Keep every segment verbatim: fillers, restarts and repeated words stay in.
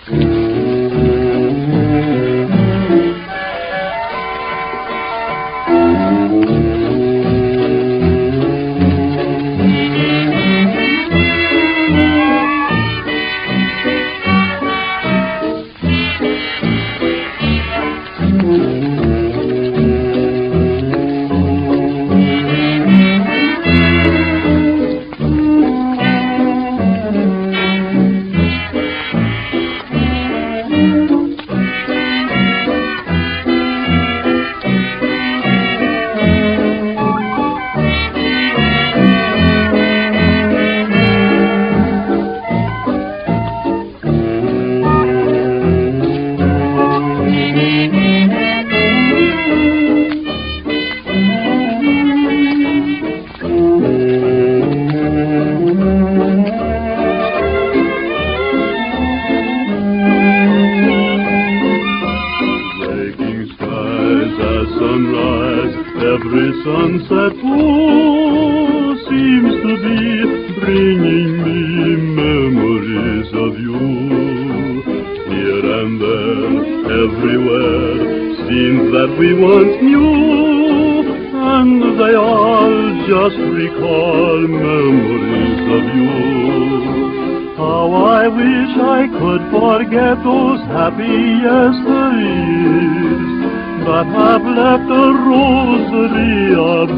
Sunrise, every sunset too seems to be bringing me memories of you. Here and there, everywhere, scenes that we once knew, and they all just recall memories of you. How I wish I could forget those happy yesteryears that have left a rosary of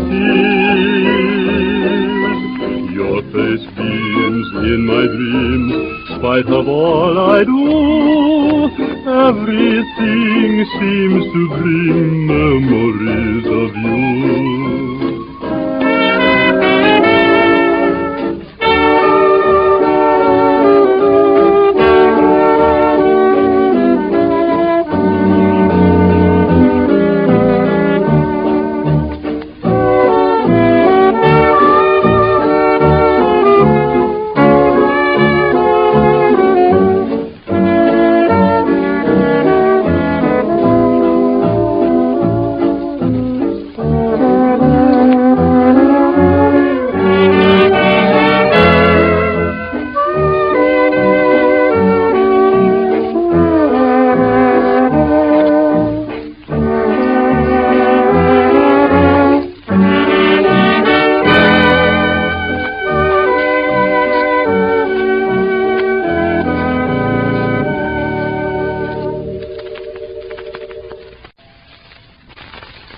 tears. Your face beams in my dreams, spite of all I do. Everything seems to bring memories of you.